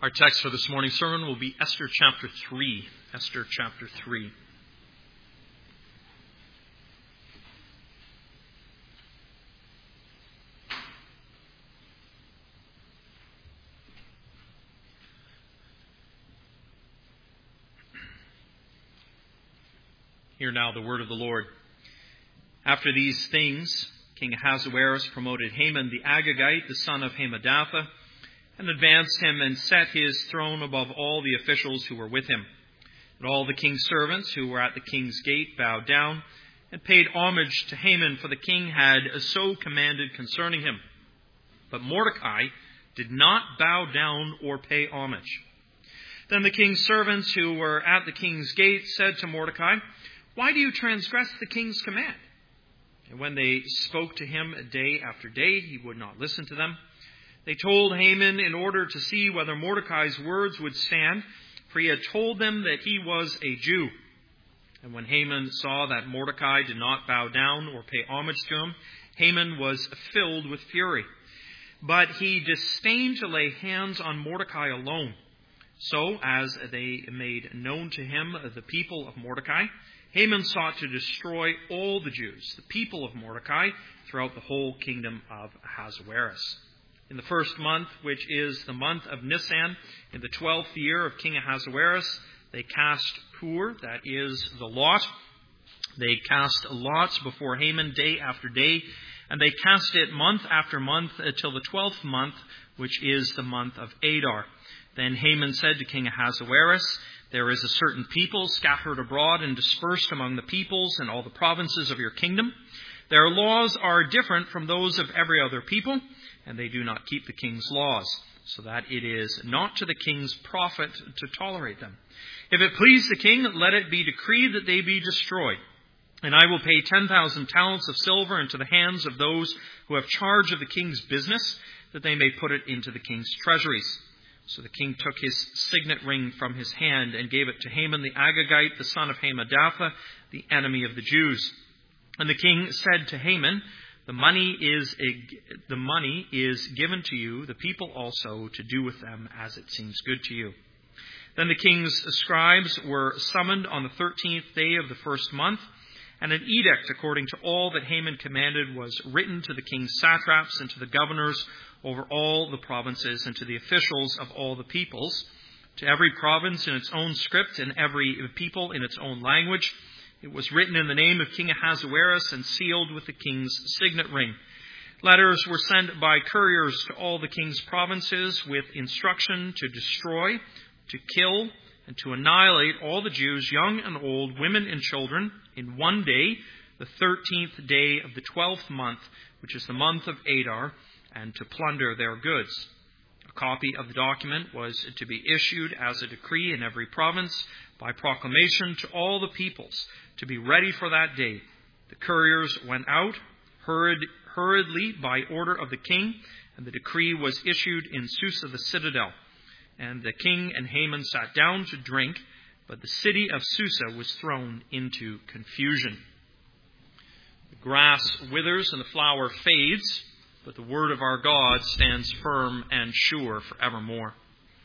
Our text for this morning's sermon will be Esther chapter 3. Esther chapter 3. Hear now the word of the Lord. After these things, King Ahasuerus promoted Haman the Agagite, the son of Hammedatha, and advanced him and set his throne above all the officials who were with him. And all the king's servants who were at the king's gate bowed down and paid homage to Haman, for the king had so commanded concerning him. But Mordecai did not bow down or pay homage. Then the king's servants who were at the king's gate said to Mordecai, "Why do you transgress the king's command?" And when they spoke to him day after day, he would not listen to them. They told Haman in order to see whether Mordecai's words would stand, for he had told them that he was a Jew. And when Haman saw that Mordecai did not bow down or pay homage to him, Haman was filled with fury. But he disdained to lay hands on Mordecai alone. So, as they made known to him the people of Mordecai, Haman sought to destroy all the Jews, the people of Mordecai, throughout the whole kingdom of Ahasuerus. In the first month, which is the month of Nisan, in the 12th year of King Ahasuerus, they cast Pur, that is the lot. They cast lots before Haman day after day, and they cast it month after month till the 12th month, which is the month of Adar. Then Haman said to King Ahasuerus, "There is a certain people scattered abroad and dispersed among the peoples in all the provinces of your kingdom. Their laws are different from those of every other people, and they do not keep the king's laws, so that it is not to the king's profit to tolerate them. If it please the king, let it be decreed that they be destroyed. And I will pay 10,000 talents of silver into the hands of those who have charge of the king's business, that they may put it into the king's treasuries." So the king took his signet ring from his hand and gave it to Haman the Agagite, the son of Hammedatha, the enemy of the Jews. And the king said to Haman, The money is given to you, the people also, to do with them as it seems good to you." Then the king's scribes were summoned on the 13th day of the first month, and an edict according to all that Haman commanded was written to the king's satraps and to the governors over all the provinces and to the officials of all the peoples, to every province in its own script and every people in its own language. It was written in the name of King Ahasuerus and sealed with the king's signet ring. Letters were sent by couriers to all the king's provinces with instruction to destroy, to kill, and to annihilate all the Jews, young and old, women and children, in one day, the 13th day of the 12th month, which is the month of Adar, and to plunder their goods. A copy of the document was to be issued as a decree in every province by proclamation to all the peoples, to be ready for that day. The couriers went out hurriedly by order of the king, and the decree was issued in Susa the citadel. And the king and Haman sat down to drink, but the city of Susa was thrown into confusion. The grass withers and the flower fades, but the word of our God stands firm and sure forevermore.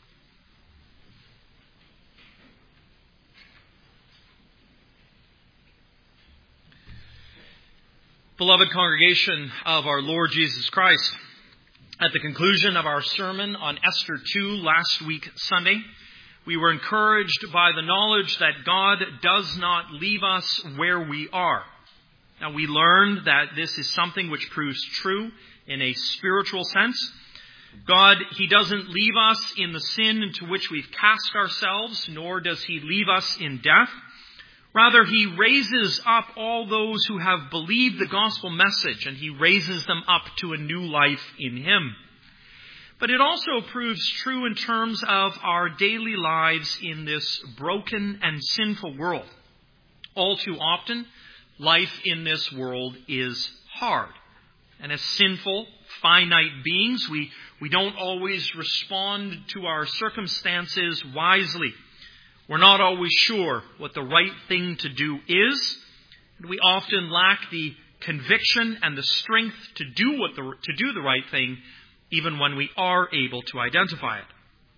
Beloved congregation of our Lord Jesus Christ, at the conclusion of our sermon on Esther 2 last week Sunday, we were encouraged by the knowledge that God does not leave us where we are. Now, we learned that this is something which proves true in a spiritual sense. God, He doesn't leave us in the sin into which we've cast ourselves, nor does He leave us in death. Rather, He raises up all those who have believed the gospel message, and He raises them up to a new life in Him. But it also proves true in terms of our daily lives in this broken and sinful world. All too often, life in this world is hard. And as sinful, finite beings, we don't always respond to our circumstances wisely. We're not always sure what the right thing to do is, and we often lack the conviction and the strength to do the right thing, even when we are able to identify it.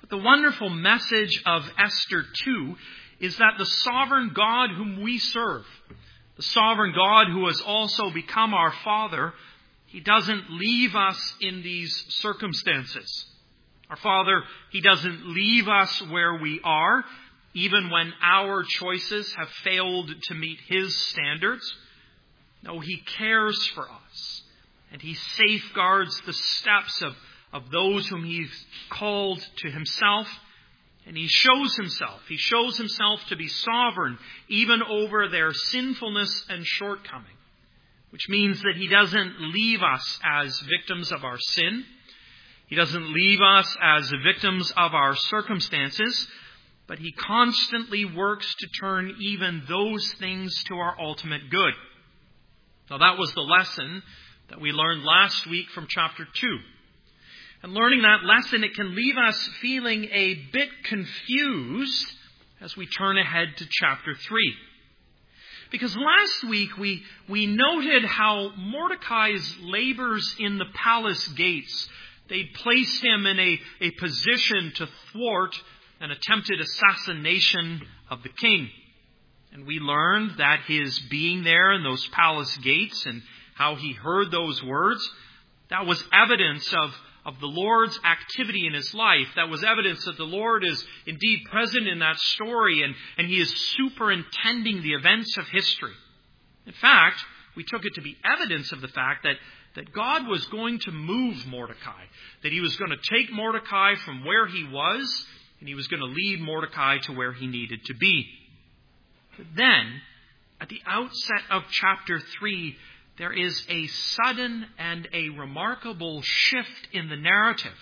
But the wonderful message of Esther 2 is that the sovereign God whom we serve, the sovereign God who has also become our Father, He doesn't leave us in these circumstances. Our Father, He doesn't leave us where we are, even when our choices have failed to meet His standards. No, He cares for us, and He safeguards the steps of those whom He's called to Himself, and He shows Himself to be sovereign even over their sinfulness and shortcoming, which means that He doesn't leave us as victims of our sin. He doesn't leave us as victims of our circumstances, but He constantly works to turn even those things to our ultimate good. Now, that was the lesson that we learned last week from chapter 2. And learning that lesson, it can leave us feeling a bit confused as we turn ahead to chapter 3. Because last week we noted how Mordecai's labors in the palace gates, they'd placed him in a position to thwart an attempted assassination of the king. And we learned that his being there in those palace gates and how he heard those words, that was evidence of the Lord's activity in his life. That was evidence that the Lord is indeed present in that story and He is superintending the events of history. In fact, we took it to be evidence of the fact that God was going to move Mordecai, that He was going to take Mordecai from where he was, and He was going to lead Mordecai to where he needed to be. But then, at the outset of chapter 3, there is a sudden and a remarkable shift in the narrative.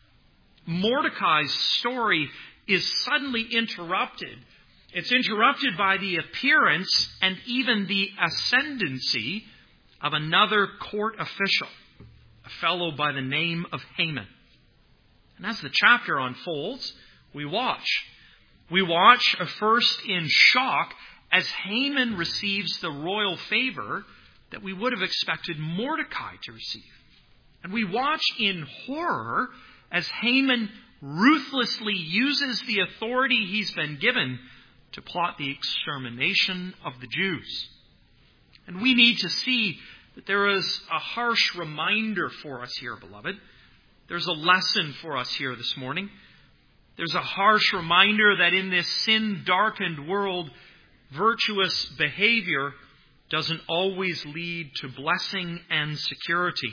Mordecai's story is suddenly interrupted. It's interrupted by the appearance and even the ascendancy of another court official, a fellow by the name of Haman. And as the chapter unfolds, we watch. We watch first in shock as Haman receives the royal favor that we would have expected Mordecai to receive. And we watch in horror as Haman ruthlessly uses the authority he's been given to plot the extermination of the Jews. And we need to see that there is a harsh reminder for us here, beloved. There's a lesson for us here this morning. There's a harsh reminder that in this sin-darkened world, virtuous behavior doesn't always lead to blessing and security.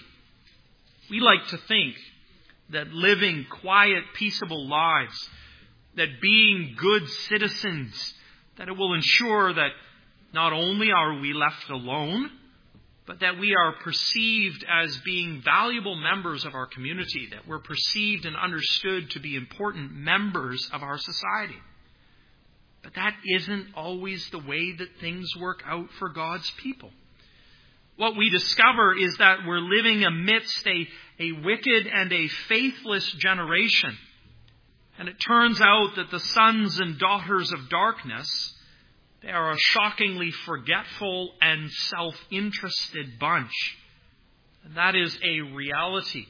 We like to think that living quiet, peaceable lives, that being good citizens, that it will ensure that not only are we left alone, but that we are perceived as being valuable members of our community, that we're perceived and understood to be important members of our society. But that isn't always the way that things work out for God's people. What we discover is that we're living amidst a wicked and a faithless generation. And it turns out that the sons and daughters of darkness, they are a shockingly forgetful and self-interested bunch. And that is a reality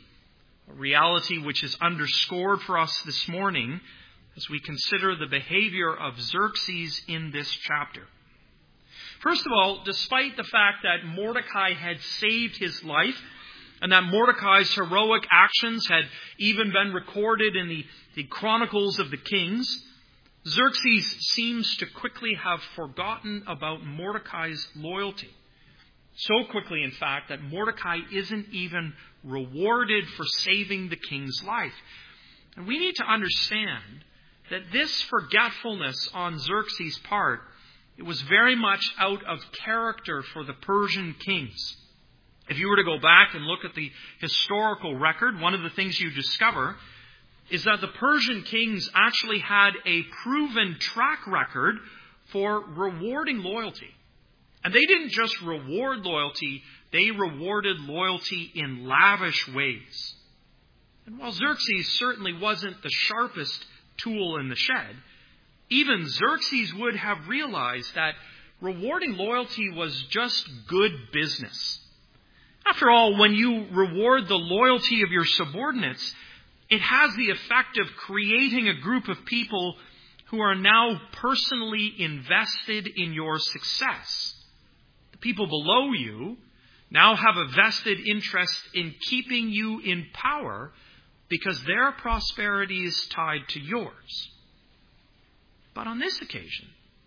which is underscored for us this morning as we consider the behavior of Xerxes in this chapter. First of all, despite the fact that Mordecai had saved his life and that Mordecai's heroic actions had even been recorded in the Chronicles of the Kings, Xerxes seems to quickly have forgotten about Mordecai's loyalty. So quickly, in fact, that Mordecai isn't even rewarded for saving the king's life. And we need to understand that this forgetfulness on Xerxes' part, it was very much out of character for the Persian kings. If you were to go back and look at the historical record, one of the things you discover is that the Persian kings actually had a proven track record for rewarding loyalty. And they didn't just reward loyalty, they rewarded loyalty in lavish ways. And while Xerxes certainly wasn't the sharpest tool in the shed, even Xerxes would have realized that rewarding loyalty was just good business. After all, when you reward the loyalty of your subordinates, it has the effect of creating a group of people who are now personally invested in your success. The people below you now have a vested interest in keeping you in power because their prosperity is tied to yours. But on this occasion,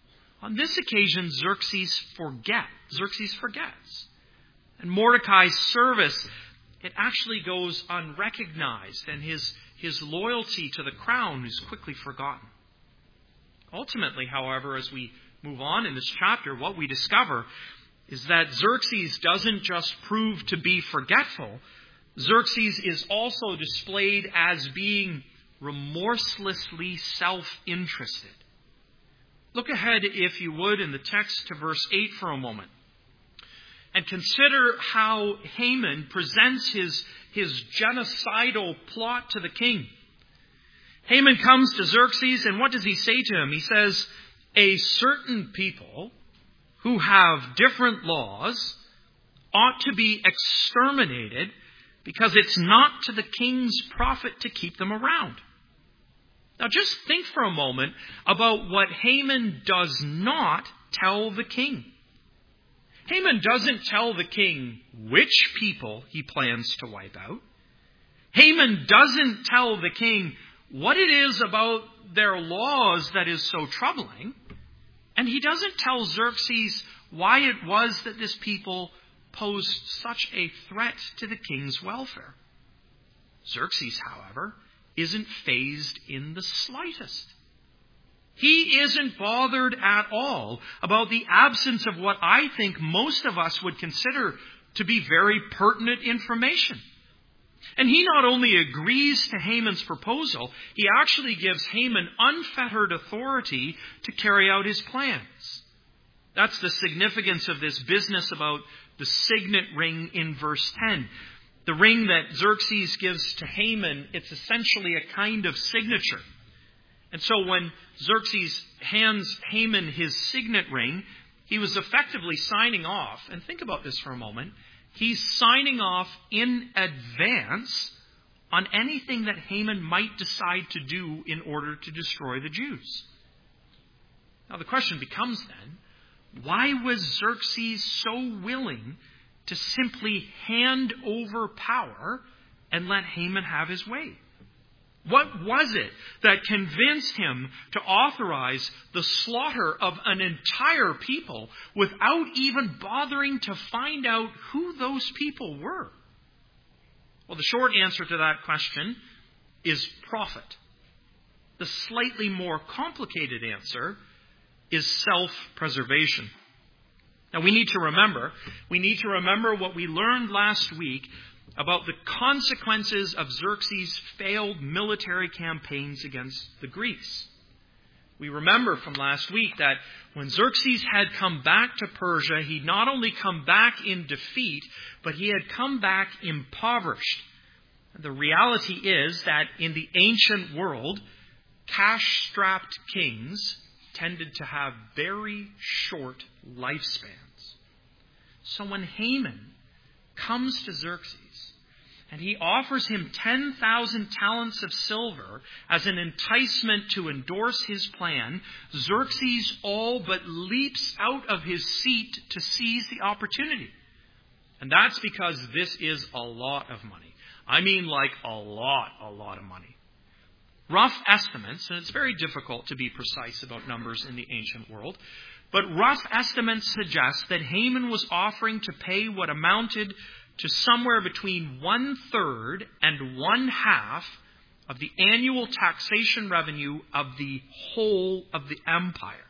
Xerxes forgets. And Mordecai's service, it actually goes unrecognized, and his loyalty to the crown is quickly forgotten. Ultimately, however, as we move on in this chapter, what we discover is that Xerxes doesn't just prove to be forgetful. Xerxes is also displayed as being remorselessly self-interested. Look ahead, if you would, in the text to verse 8 for a moment. And consider how Haman presents his genocidal plot to the king. Haman comes to Xerxes, and what does he say to him? He says, a certain people who have different laws ought to be exterminated because it's not to the king's profit to keep them around. Now just think for a moment about what Haman does not tell the king. Haman doesn't tell the king which people he plans to wipe out. Haman doesn't tell the king what it is about their laws that is so troubling. And he doesn't tell Xerxes why it was that this people posed such a threat to the king's welfare. Xerxes, however, isn't fazed in the slightest. He isn't bothered at all about the absence of what I think most of us would consider to be very pertinent information. And he not only agrees to Haman's proposal, he actually gives Haman unfettered authority to carry out his plans. That's the significance of this business about the signet ring in verse 10. The ring that Xerxes gives to Haman, it's essentially a kind of signature. And so when Xerxes hands Haman his signet ring, he was effectively signing off. And think about this for a moment. He's signing off in advance on anything that Haman might decide to do in order to destroy the Jews. Now the question becomes then, why was Xerxes so willing to simply hand over power and let Haman have his way? What was it that convinced him to authorize the slaughter of an entire people without even bothering to find out who those people were? Well, the short answer to that question is profit. The slightly more complicated answer is self-preservation. Now we need to remember what we learned last week about the consequences of Xerxes' failed military campaigns against the Greeks. We remember from last week that when Xerxes had come back to Persia, he'd not only come back in defeat, but he had come back impoverished. The reality is that in the ancient world, cash-strapped kings tended to have very short lifespans. So when Haman comes to Xerxes, and he offers him 10,000 talents of silver as an enticement to endorse his plan, Xerxes all but leaps out of his seat to seize the opportunity. And that's because this is a lot of money. I mean like a lot of money. Rough estimates, and it's very difficult to be precise about numbers in the ancient world, but rough estimates suggest that Haman was offering to pay what amounted to somewhere between 1/3 and 1/2 of the annual taxation revenue of the whole of the empire.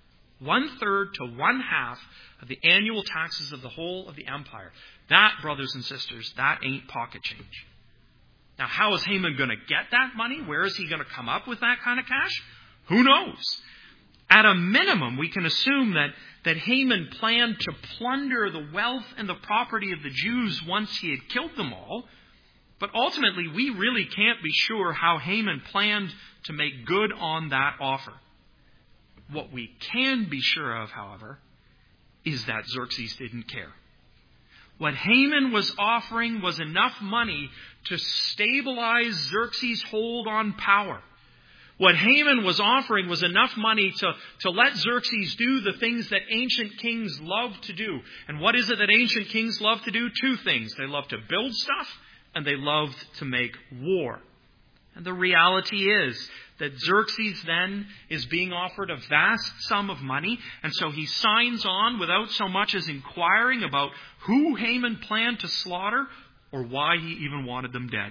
1/3 to 1/2 of the annual taxes of the whole of the empire. That, brothers and sisters, that ain't pocket change. Now, how is Haman going to get that money? Where is he going to come up with that kind of cash? Who knows? At a minimum, we can assume that Haman planned to plunder the wealth and the property of the Jews once he had killed them all. But ultimately, we really can't be sure how Haman planned to make good on that offer. What we can be sure of, however, is that Xerxes didn't care. What Haman was offering was enough money to stabilize Xerxes' hold on power. What Haman was offering was enough money to let Xerxes do the things that ancient kings love to do. And what is it that ancient kings love to do? Two things. They love to build stuff, and they loved to make war. And the reality is that Xerxes then is being offered a vast sum of money, and so he signs on without so much as inquiring about who Haman planned to slaughter or why he even wanted them dead.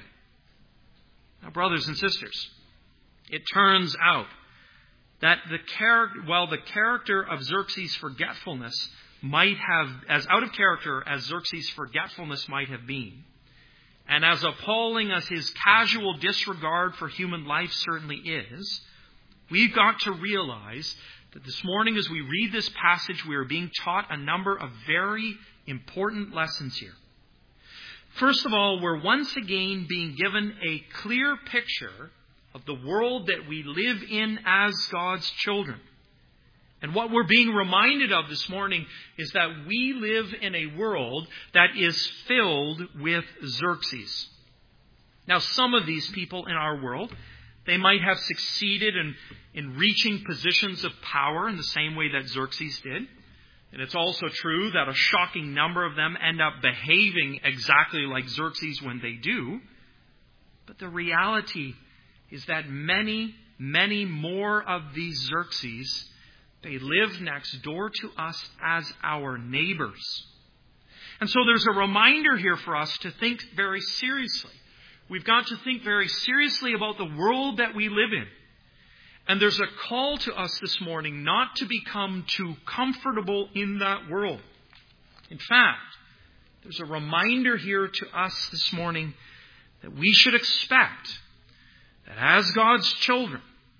Now, brothers and sisters, it turns out that while the character of Xerxes' forgetfulness might have, as out of character as Xerxes' forgetfulness might have been, and as appalling as his casual disregard for human life certainly is, we've got to realize that this morning as we read this passage, we are being taught a number of very important lessons here. First of all, we're once again being given a clear picture of the world that we live in as God's children. And what we're being reminded of this morning is that we live in a world that is filled with Xerxes. Now, some of these people in our world, they might have succeeded in reaching positions of power in the same way that Xerxes did. And it's also true that a shocking number of them end up behaving exactly like Xerxes when they do. But the reality is that many, many more of these Xerxes, they live next door to us as our neighbors. And so there's a reminder here for us to think very seriously. We've got to think very seriously about the world that we live in. And there's a call to us this morning not to become too comfortable in that world. In fact, there's a reminder here to us this morning that we should expect that as God's children,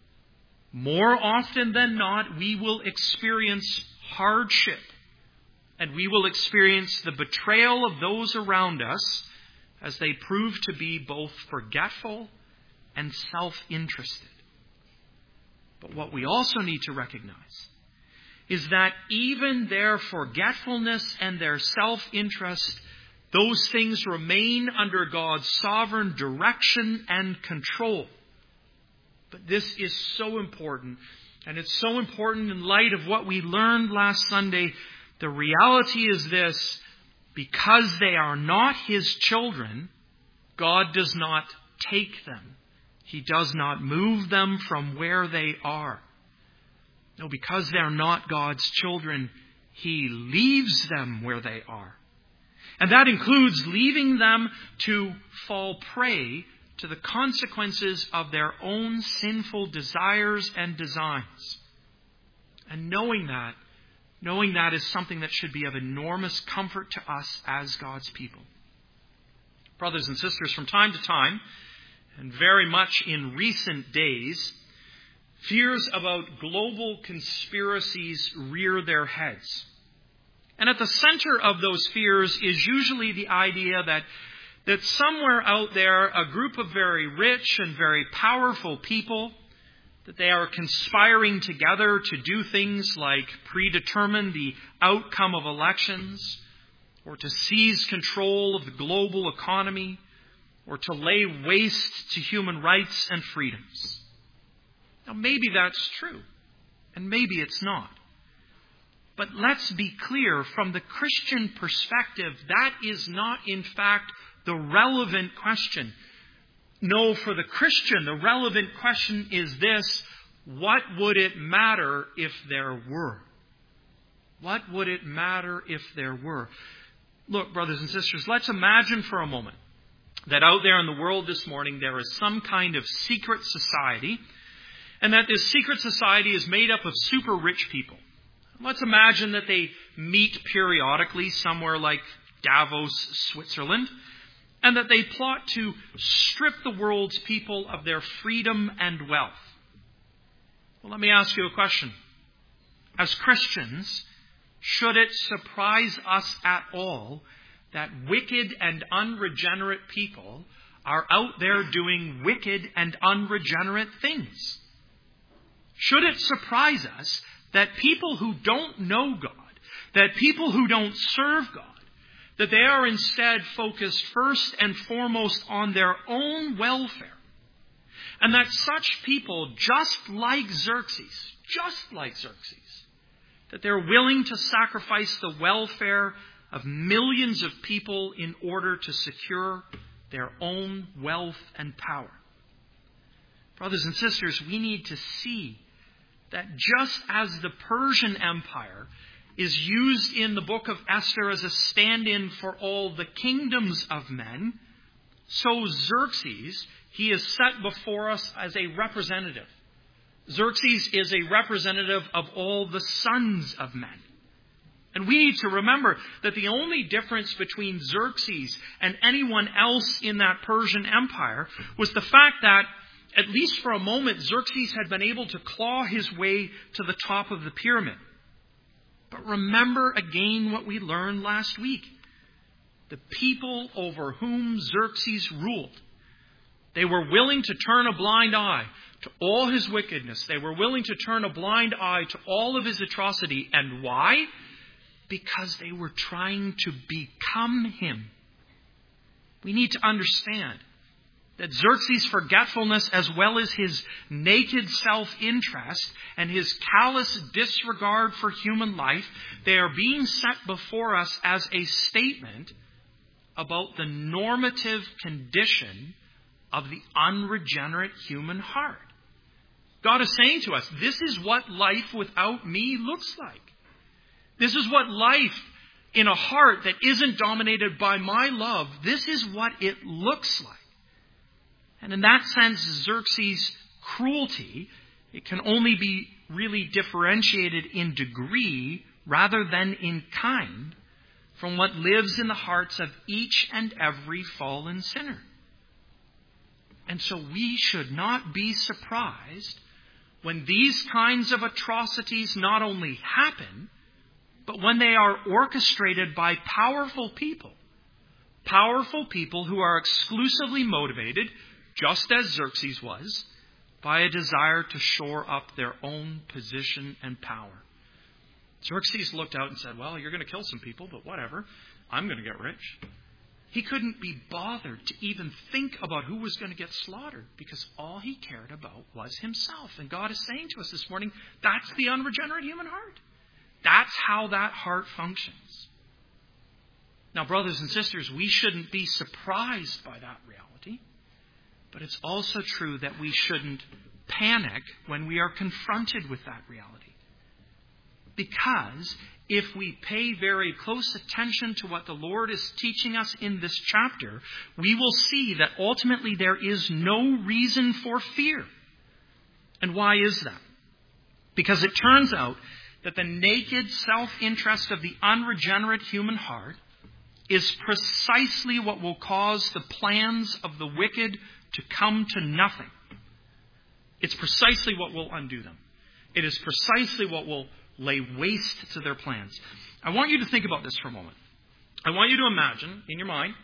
more often than not, we will experience hardship. And we will experience the betrayal of those around us as they prove to be both forgetful and self-interested. But what we also need to recognize is that even their forgetfulness and their self-interest, those things remain under God's sovereign direction and control. But this is so important, and it's so important in light of what we learned last Sunday. The reality is this: because they are not His children, God does not take them. He does not move them from where they are. No, because they're not God's children, He leaves them where they are. And that includes leaving them to fall prey to the consequences of their own sinful desires and designs. And knowing that is something that should be of enormous comfort to us as God's people. Brothers and sisters, from time to time, and very much in recent days, fears about global conspiracies rear their heads. And at the center of those fears is usually the idea that somewhere out there, a group of very rich and very powerful people, that they are conspiring together to do things like predetermine the outcome of elections, or to seize control of the global economy, or to lay waste to human rights and freedoms. Now, maybe that's true, and maybe it's not. But let's be clear, from the Christian perspective, that is not, in fact, the relevant question. No, for the Christian, the relevant question is this: what would it matter if there were? What would it matter if there were? Look, brothers and sisters, let's imagine for a moment that out there in the world this morning there is some kind of secret society, and that this secret society is made up of super rich people. Let's imagine that they meet periodically somewhere like Davos, Switzerland, and that they plot to strip the world's people of their freedom and wealth. Well, let me ask you a question. As Christians, should it surprise us at all that wicked and unregenerate people are out there doing wicked and unregenerate things? Should it surprise us that people who don't know God, that people who don't serve God, that they are instead focused first and foremost on their own welfare. And that such people, just like Xerxes, that they're willing to sacrifice the welfare of millions of people in order to secure their own wealth and power. Brothers and sisters, we need to see that just as the Persian Empire is used in the book of Esther as a stand-in for all the kingdoms of men, so Xerxes, he is set before us as a representative. Xerxes is a representative of all the sons of men. And we need to remember that the only difference between Xerxes and anyone else in that Persian Empire was the fact that, at least for a moment, Xerxes had been able to claw his way to the top of the pyramid. But remember again what we learned last week. The people over whom Xerxes ruled, they were willing to turn a blind eye to all his wickedness. They were willing to turn a blind eye to all of his atrocity. And why? Because they were trying to become him. We need to understand that Xerxes' forgetfulness, as well as his naked self-interest and his callous disregard for human life, they are being set before us as a statement about the normative condition of the unregenerate human heart. God is saying to us, this is what life without me looks like. This is what life in a heart that isn't dominated by my love, this is what it looks like. And in that sense, Xerxes' cruelty, it can only be really differentiated in degree rather than in kind from what lives in the hearts of each and every fallen sinner. And so we should not be surprised when these kinds of atrocities not only happen, but when they are orchestrated by powerful people who are exclusively motivated, just as Xerxes was, by a desire to shore up their own position and power. Xerxes looked out and said, well, you're going to kill some people, but whatever. I'm going to get rich. He couldn't be bothered to even think about who was going to get slaughtered because all he cared about was himself. And God is saying to us this morning, that's the unregenerate human heart. That's how that heart functions. Now, brothers and sisters, we shouldn't be surprised by that reality. But it's also true that we shouldn't panic when we are confronted with that reality. Because if we pay very close attention to what the Lord is teaching us in this chapter, we will see that ultimately there is no reason for fear. And why is that? Because it turns out that the naked self-interest of the unregenerate human heart is precisely what will cause the plans of the wicked to come to nothing. It's precisely what will undo them. It is precisely what will lay waste to their plans. I want you to think about this for a moment. I want you to imagine, in your mind,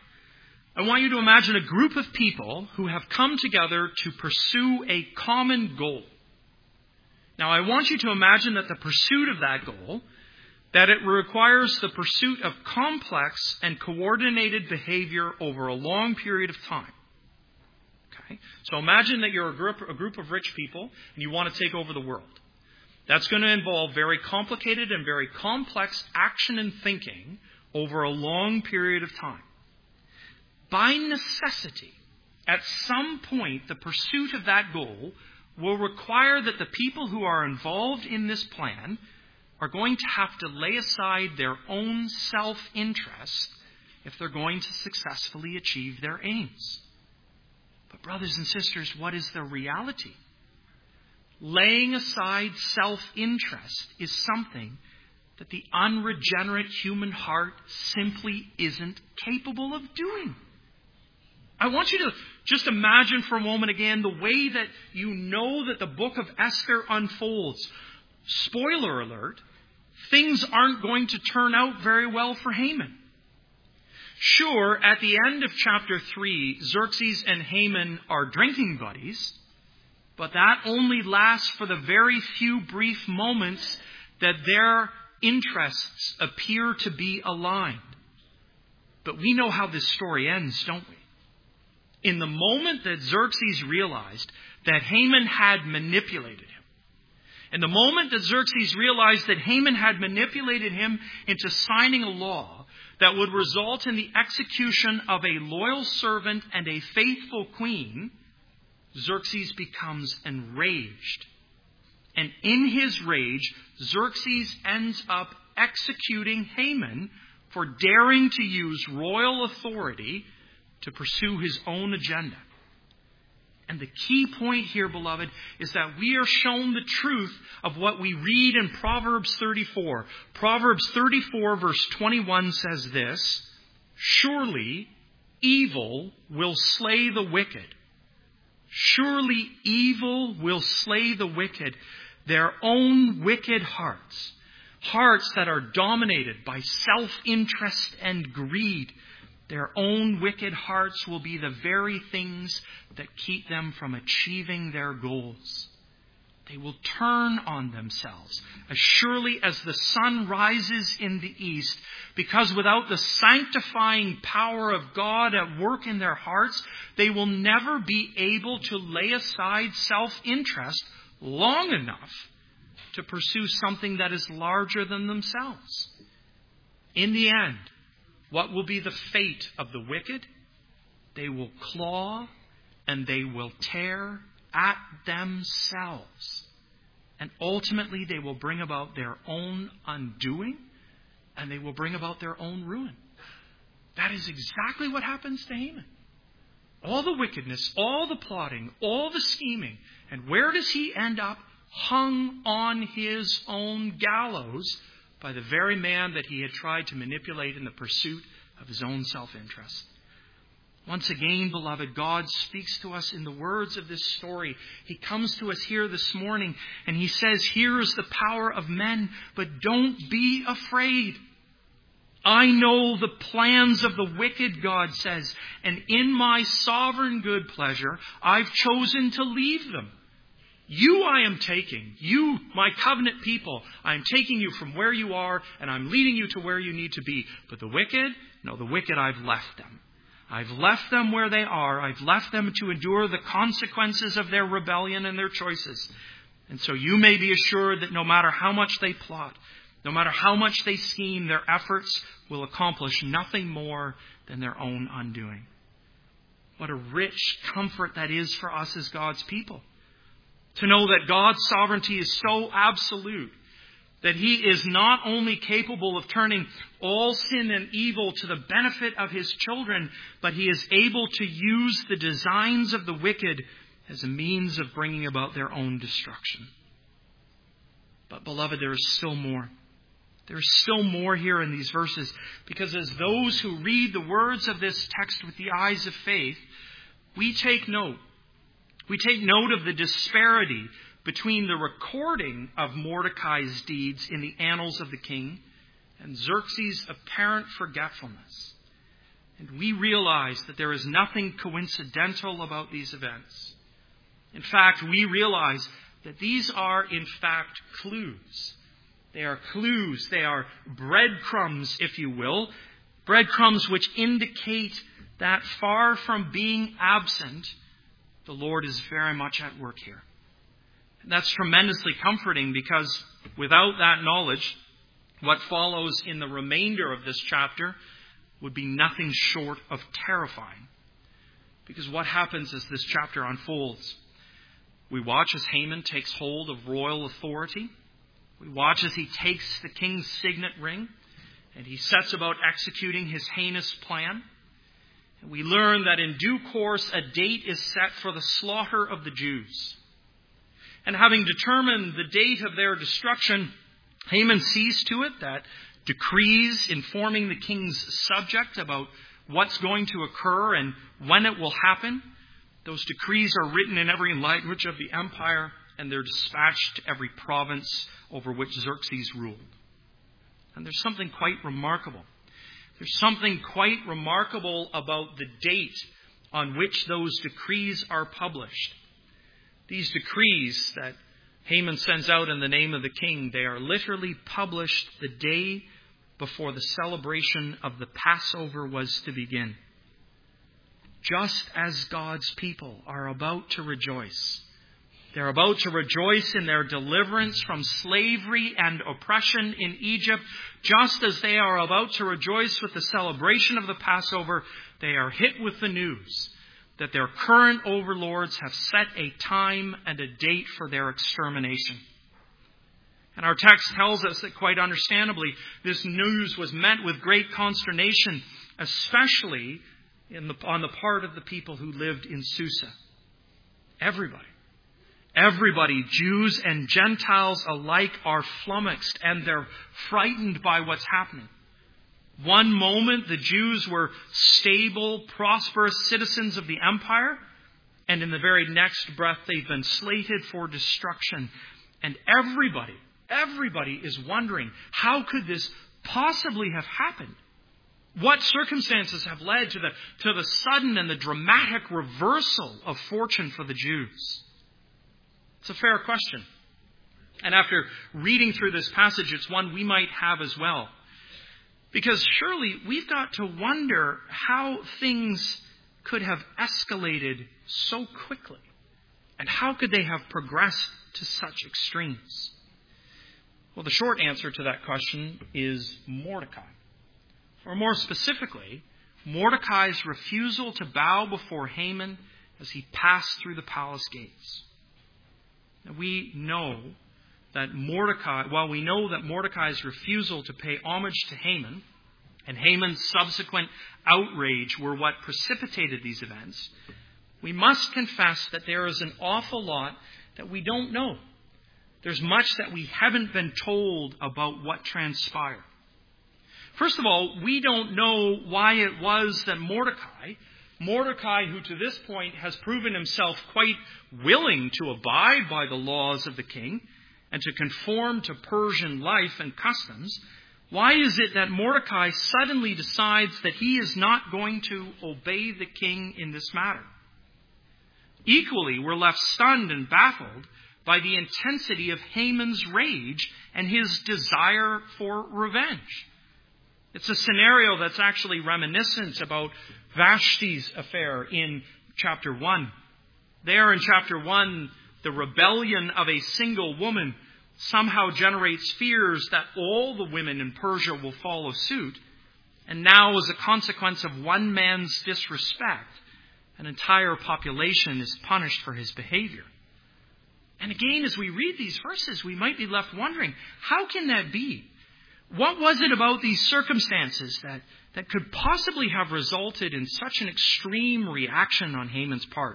a group of people who have come together to pursue a common goal. Now, I want you to imagine that the pursuit of that goal, that it requires the pursuit of complex and coordinated behavior over a long period of time. Okay? So imagine that you're a group of rich people and you want to take over the world. That's going to involve very complicated and very complex action and thinking over a long period of time. By necessity, at some point, the pursuit of that goal will require that the people who are involved in this plan are going to have to lay aside their own self-interest if they're going to successfully achieve their aims. But brothers and sisters, what is the reality? Laying aside self-interest is something that the unregenerate human heart simply isn't capable of doing. I want you to just imagine for a moment again the way that you know that the book of Esther unfolds. Spoiler alert, things aren't going to turn out very well for Haman. Sure, at the end of chapter 3, Xerxes and Haman are drinking buddies, but that only lasts for the very few brief moments that their interests appear to be aligned. But we know how this story ends, don't we? In the moment that Xerxes realized that Haman had manipulated him, in the moment that Xerxes realized that Haman had manipulated him into signing a law that would result in the execution of a loyal servant and a faithful queen, Xerxes becomes enraged. And in his rage, Xerxes ends up executing Haman for daring to use royal authority to pursue his own agenda. And the key point here, beloved, is that we are shown the truth of what we read in Proverbs 34. Proverbs 34 verse 21 says this, "Surely evil will slay the wicked. Surely evil will slay the wicked, their own wicked hearts. Hearts that are dominated by self-interest and greed. Their own wicked hearts will be the very things that keep them from achieving their goals. They will turn on themselves as surely as the sun rises in the east, because without the sanctifying power of God at work in their hearts, they will never be able to lay aside self-interest long enough to pursue something that is larger than themselves. In the end, what will be the fate of the wicked? They will claw and they will tear at themselves. And ultimately they will bring about their own undoing and they will bring about their own ruin. That is exactly what happens to Haman. All the wickedness, all the plotting, all the scheming. And where does he end up? Hung on his own gallows by the very man that he had tried to manipulate in the pursuit of his own self-interest. Once again, beloved, God speaks to us in the words of this story. He comes to us here this morning and he says, here is the power of men, but don't be afraid. I know the plans of the wicked, God says, and in my sovereign good pleasure, I've chosen to leave them. You I am taking, you, my covenant people, I am taking you from where you are and I'm leading you to where you need to be. But the wicked, I've left them. I've left them where they are. I've left them to endure the consequences of their rebellion and their choices. And so you may be assured that no matter how much they plot, no matter how much they scheme, their efforts will accomplish nothing more than their own undoing. What a rich comfort that is for us as God's people. To know that God's sovereignty is so absolute that He is not only capable of turning all sin and evil to the benefit of His children, but He is able to use the designs of the wicked as a means of bringing about their own destruction. But beloved, there is still more. There is still more here in these verses, because as those who read the words of this text with the eyes of faith, we take note. We take note of the disparity between the recording of Mordecai's deeds in the annals of the king and Xerxes' apparent forgetfulness. And we realize that there is nothing coincidental about these events. In fact, we realize that these are, in fact, clues. They are clues. They are breadcrumbs, if you will. Breadcrumbs which indicate that far from being absent, the Lord is very much at work here. And that's tremendously comforting, because without that knowledge, what follows in the remainder of this chapter would be nothing short of terrifying. Because what happens as this chapter unfolds? We watch as Haman takes hold of royal authority. We watch as he takes the king's signet ring and he sets about executing his heinous plan. And we learn that in due course a date is set for the slaughter of the Jews. And having determined the date of their destruction, Haman sees to it that decrees informing the king's subject about what's going to occur and when it will happen, those decrees are written in every language of the empire, and they're dispatched to every province over which Xerxes ruled. And there's something quite remarkable. There's something quite remarkable about the date on which those decrees are published. These decrees that Haman sends out in the name of the king, they are literally published the day before the celebration of the Passover was to begin. Just as God's people are about to rejoice. They're about to rejoice in their deliverance from slavery and oppression in Egypt. Just as they are about to rejoice with the celebration of the Passover, they are hit with the news that their current overlords have set a time and a date for their extermination. And our text tells us that quite understandably, this news was met with great consternation, especially on the part of the people who lived in Susa. Everybody, Jews and Gentiles alike, are flummoxed and they're frightened by what's happening. One moment the Jews were stable, prosperous citizens of the empire, and in the very next breath they've been slated for destruction. And everybody is wondering, how could this possibly have happened? What circumstances have led to the sudden and the dramatic reversal of fortune for the Jews? It's a fair question. And after reading through this passage, it's one we might have as well. Because surely we've got to wonder how things could have escalated so quickly. And how could they have progressed to such extremes? Well, the short answer to that question is Mordecai. Or more specifically, Mordecai's refusal to bow before Haman as he passed through the palace gates. Now, we know that Mordecai's refusal to pay homage to Haman and Haman's subsequent outrage were what precipitated these events, we must confess that there is an awful lot that we don't know. There's much that we haven't been told about what transpired. First of all, we don't know why it was that Mordecai, who to this point has proven himself quite willing to abide by the laws of the king and to conform to Persian life and customs, why is it that Mordecai suddenly decides that he is not going to obey the king in this matter? Equally, we're left stunned and baffled by the intensity of Haman's rage and his desire for revenge. It's a scenario that's actually reminiscent about Vashti's affair in chapter 1. There in chapter 1, the rebellion of a single woman somehow generates fears that all the women in Persia will follow suit. And now, as a consequence of one man's disrespect, an entire population is punished for his behavior. And again, as we read these verses, we might be left wondering, how can that be? What was it about these circumstances that could possibly have resulted in such an extreme reaction on Haman's part?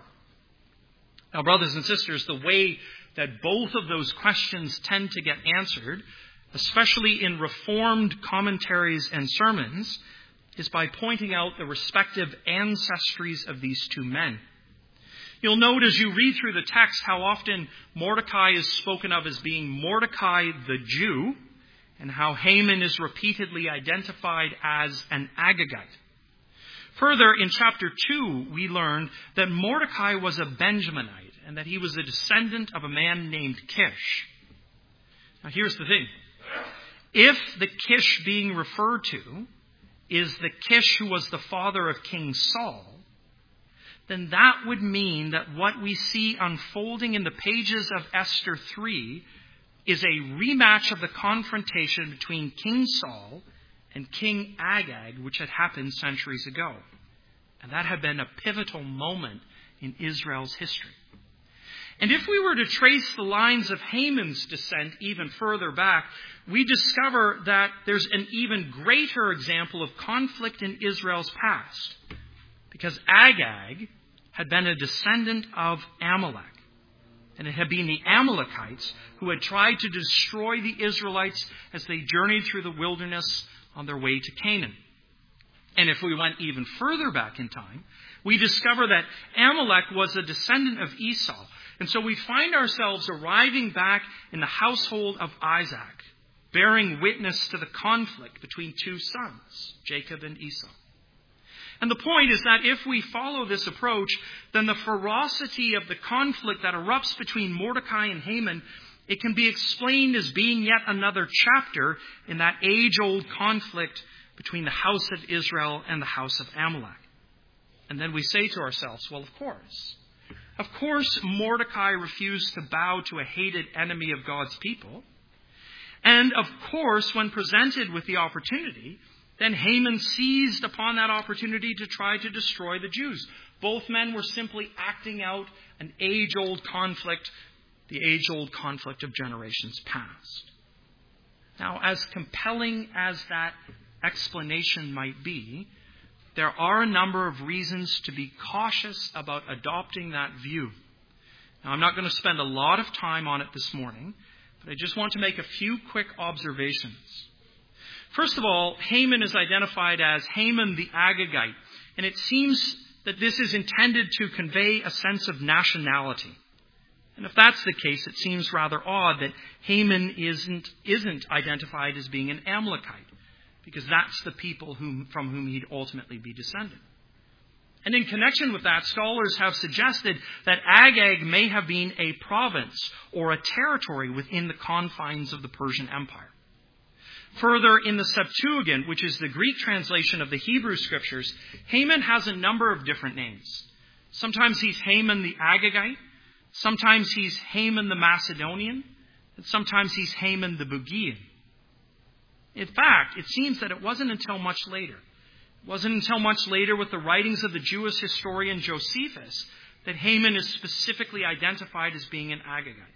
Now, brothers and sisters, the way that both of those questions tend to get answered, especially in Reformed commentaries and sermons, is by pointing out the respective ancestries of these two men. You'll note as you read through the text how often Mordecai is spoken of as being Mordecai the Jew, and how Haman is repeatedly identified as an Agagite. Further, in chapter 2, we learn that Mordecai was a Benjaminite and that he was a descendant of a man named Kish. Now, here's the thing. If the Kish being referred to is the Kish who was the father of King Saul, then that would mean that what we see unfolding in the pages of Esther 3 is a rematch of the confrontation between King Saul and King Agag, which had happened centuries ago. And that had been a pivotal moment in Israel's history. And if we were to trace the lines of Haman's descent even further back, we discover that there's an even greater example of conflict in Israel's past. Because Agag had been a descendant of Amalek. And it had been the Amalekites who had tried to destroy the Israelites as they journeyed through the wilderness on their way to Canaan. And if we went even further back in time, we discover that Amalek was a descendant of Esau. And so we find ourselves arriving back in the household of Isaac, bearing witness to the conflict between two sons, Jacob and Esau. And the point is that if we follow this approach, then the ferocity of the conflict that erupts between Mordecai and Haman It can be explained as being yet another chapter in that age-old conflict between the house of Israel and the house of Amalek. And then we say to ourselves, well, of course Mordecai refused to bow to a hated enemy of God's people. And of course, when presented with the opportunity, then Haman seized upon that opportunity to try to destroy the Jews. Both men were simply acting out an age-old conflict, the age-old conflict of generations past. Now, as compelling as that explanation might be, there are a number of reasons to be cautious about adopting that view. Now, I'm not going to spend a lot of time on it this morning, but I just want to make a few quick observations. First of all, Haman is identified as Haman the Agagite, and it seems that this is intended to convey a sense of nationality. And if that's the case, it seems rather odd that Haman isn't identified as being an Amalekite, because that's the people from whom he'd ultimately be descended. And in connection with that, scholars have suggested that Agag may have been a province or a territory within the confines of the Persian Empire. Further, in the Septuagint, which is the Greek translation of the Hebrew Scriptures, Haman has a number of different names. Sometimes he's Haman the Agagite, sometimes he's Haman the Macedonian, and sometimes he's Haman the Bugian. In fact, it seems that it wasn't until much later with the writings of the Jewish historian Josephus that Haman is specifically identified as being an Agagite.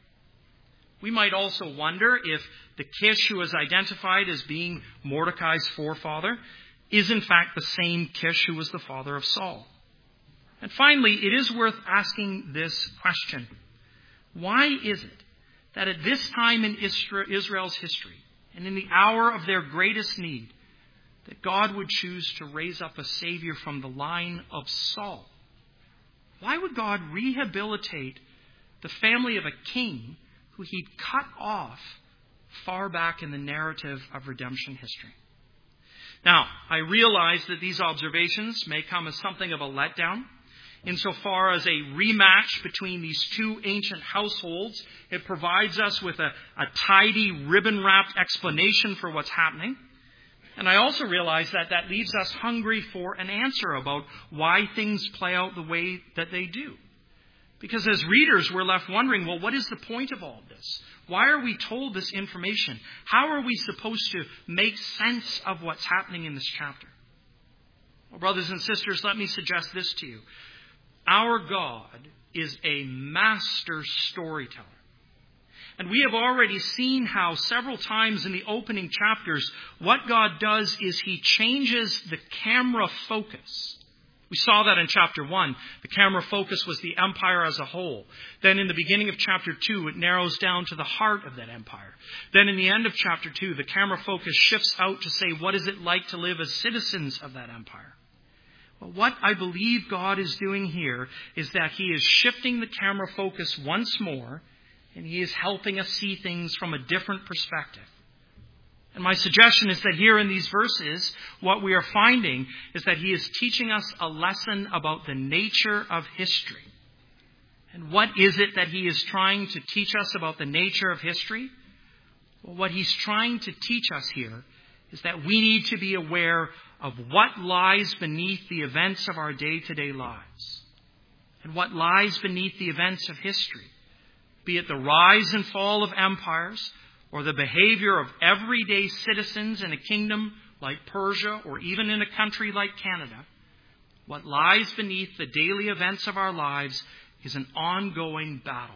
We might also wonder if the Kish who is identified as being Mordecai's forefather is in fact the same Kish who was the father of Saul. And finally, it is worth asking this question. Why is it that at this time in Israel's history, and in the hour of their greatest need, that God would choose to raise up a Savior from the line of Saul? Why would God rehabilitate the family of a king who he'd cut off far back in the narrative of redemption history? Now, I realize that these observations may come as something of a letdown. Insofar as a rematch between these two ancient households, it provides us with a tidy, ribbon-wrapped explanation for what's happening. And I also realize that that leaves us hungry for an answer about why things play out the way that they do. Because as readers, we're left wondering, well, what is the point of all this? Why are we told this information? How are we supposed to make sense of what's happening in this chapter? Well, brothers and sisters, let me suggest this to you. Our God is a master storyteller. And we have already seen how several times in the opening chapters, what God does is he changes the camera focus. We saw that in chapter 1. The camera focus was the empire as a whole. Then in the beginning of chapter 2, it narrows down to the heart of that empire. Then in the end of chapter 2, the camera focus shifts out to say, what is it like to live as citizens of that empire? Well, what I believe God is doing here is that he is shifting the camera focus once more, and he is helping us see things from a different perspective. And my suggestion is that here in these verses, what we are finding is that he is teaching us a lesson about the nature of history. And what is it that he is trying to teach us about the nature of history? Well, what he's trying to teach us here is that we need to be aware of what lies beneath the events of our day-to-day lives and what lies beneath the events of history, be it the rise and fall of empires or the behavior of everyday citizens in a kingdom like Persia or even in a country like Canada. What lies beneath the daily events of our lives is an ongoing battle,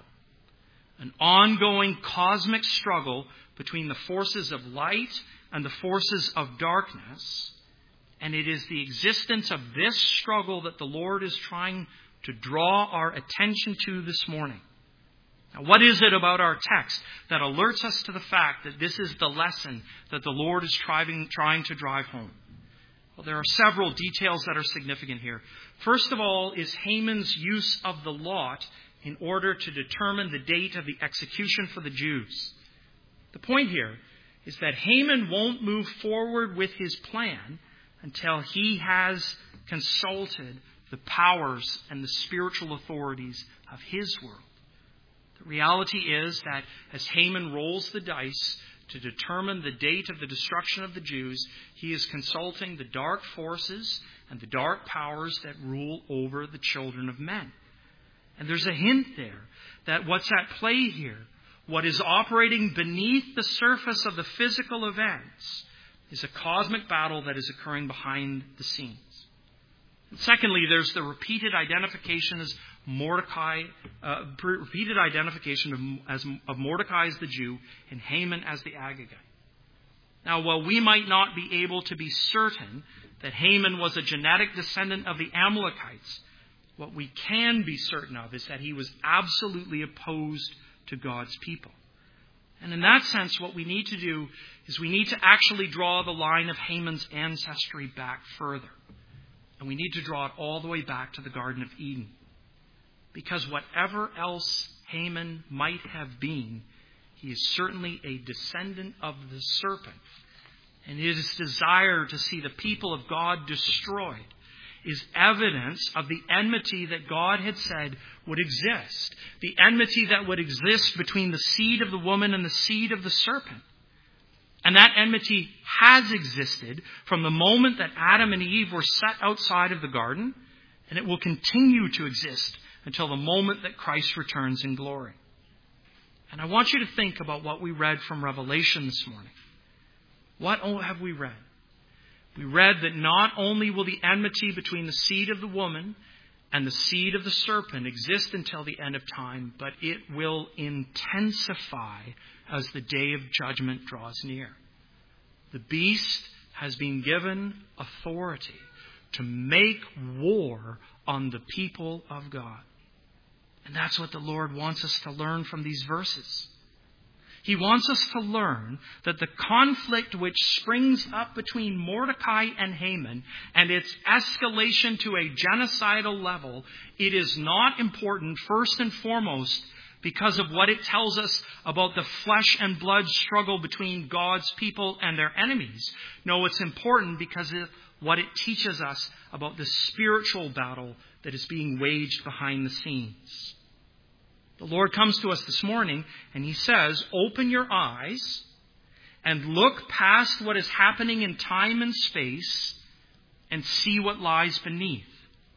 an ongoing cosmic struggle between the forces of light and the forces of darkness. And it is the existence of this struggle that the Lord is trying to draw our attention to this morning. Now, what is it about our text that alerts us to the fact that this is the lesson that the Lord is trying to drive home? Well, there are several details that are significant here. First of all is Haman's use of the lot in order to determine the date of the execution for the Jews. The point here is that Haman won't move forward with his plan until he has consulted the powers and the spiritual authorities of his world. The reality is that as Haman rolls the dice to determine the date of the destruction of the Jews, he is consulting the dark forces and the dark powers that rule over the children of men. And there's a hint there that what's at play here, what is operating beneath the surface of the physical events, is a cosmic battle that is occurring behind the scenes. And secondly, there's the repeated identification of Mordecai as the Jew and Haman as the Agagite. Now, while we might not be able to be certain that Haman was a genetic descendant of the Amalekites, what we can be certain of is that he was absolutely opposed to God's people. And in that sense, what we need to do is we need to actually draw the line of Haman's ancestry back further. And we need to draw it all the way back to the Garden of Eden. Because whatever else Haman might have been, he is certainly a descendant of the serpent. And his desire to see the people of God destroyed is evidence of the enmity that God had said would exist. The enmity that would exist between the seed of the woman and the seed of the serpent. And that enmity has existed from the moment that Adam and Eve were set outside of the garden, and it will continue to exist until the moment that Christ returns in glory. And I want you to think about what we read from Revelation this morning. What have we read? We read that not only will the enmity between the seed of the woman and the seed of the serpent exist until the end of time, but it will intensify as the day of judgment draws near. The beast has been given authority to make war on the people of God. And that's what the Lord wants us to learn from these verses. He wants us to learn that the conflict which springs up between Mordecai and Haman and its escalation to a genocidal level, it is not important first and foremost because of what it tells us about the flesh and blood struggle between God's people and their enemies. No, it's important because of what it teaches us about the spiritual battle that is being waged behind the scenes. The Lord comes to us this morning and He says, open your eyes and look past what is happening in time and space and see what lies beneath.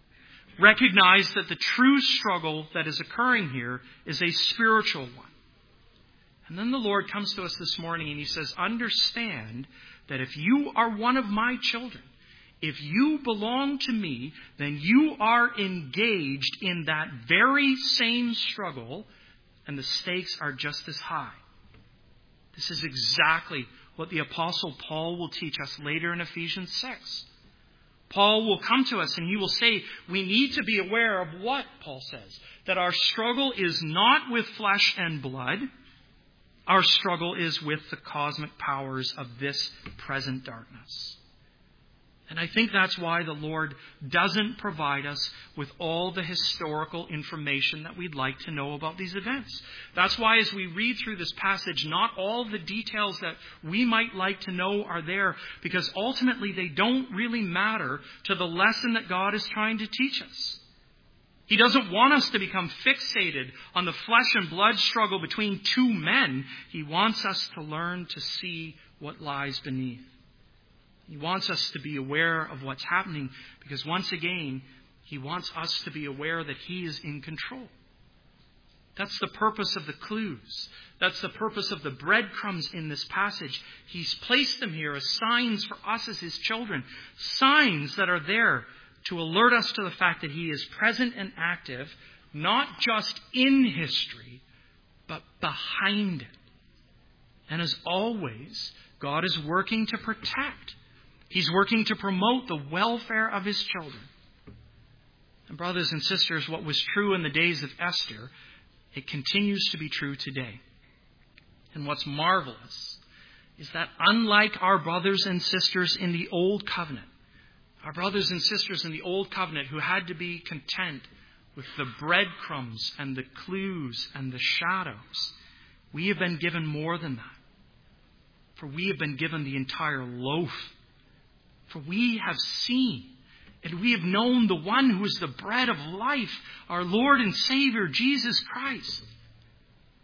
Recognize that the true struggle that is occurring here is a spiritual one. And then the Lord comes to us this morning and He says, understand that if you are one of my children, if you belong to me, then you are engaged in that very same struggle, and the stakes are just as high. This is exactly what the Apostle Paul will teach us later in Ephesians 6. Paul will come to us and he will say, we need to be aware of what, Paul says, that our struggle is not with flesh and blood. Our struggle is with the cosmic powers of this present darkness. And I think that's why the Lord doesn't provide us with all the historical information that we'd like to know about these events. That's why as we read through this passage, not all the details that we might like to know are there, because ultimately they don't really matter to the lesson that God is trying to teach us. He doesn't want us to become fixated on the flesh and blood struggle between two men. He wants us to learn to see what lies beneath. He wants us to be aware of what's happening because once again, He wants us to be aware that He is in control. That's the purpose of the clues. That's the purpose of the breadcrumbs in this passage. He's placed them here as signs for us as His children. Signs that are there to alert us to the fact that He is present and active, not just in history, but behind it. And as always, God is working to protect. He's working to promote the welfare of His children. And brothers and sisters, what was true in the days of Esther, it continues to be true today. And what's marvelous is that unlike our brothers and sisters in the Old Covenant, our brothers and sisters in the Old Covenant who had to be content with the breadcrumbs and the clues and the shadows, we have been given more than that. For we have been given the entire loaf. For we have seen and we have known the one who is the bread of life, our Lord and Savior, Jesus Christ.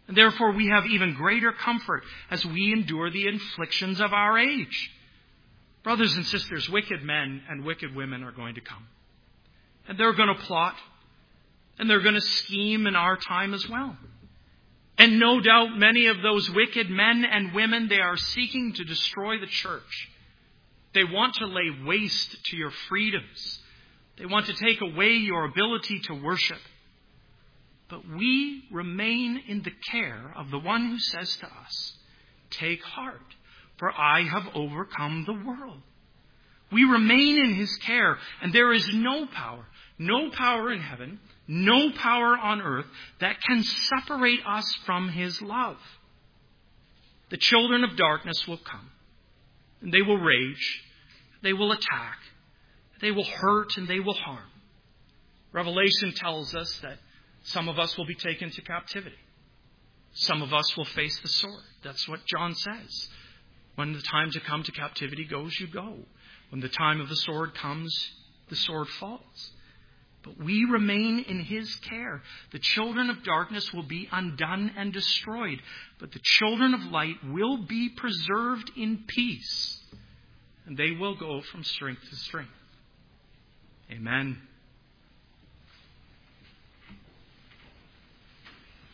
And therefore we have even greater comfort as we endure the afflictions of our age. Brothers and sisters, wicked men and wicked women are going to come. And they're going to plot. And they're going to scheme in our time as well. And no doubt many of those wicked men and women, they are seeking to destroy the church. They want to lay waste to your freedoms. They want to take away your ability to worship. But we remain in the care of the one who says to us, "Take heart, for I have overcome the world." We remain in his care, and there is no power in heaven, no power on earth that can separate us from his love. The children of darkness will come, and they will rage, they will attack, they will hurt, and they will harm. Revelation tells us that some of us will be taken to captivity. Some of us will face the sword. That's what John says. When the time to come to captivity goes, you go. When the time of the sword comes, the sword falls. But we remain in his care. The children of darkness will be undone and destroyed, but the children of light will be preserved in peace, and they will go from strength to strength. Amen.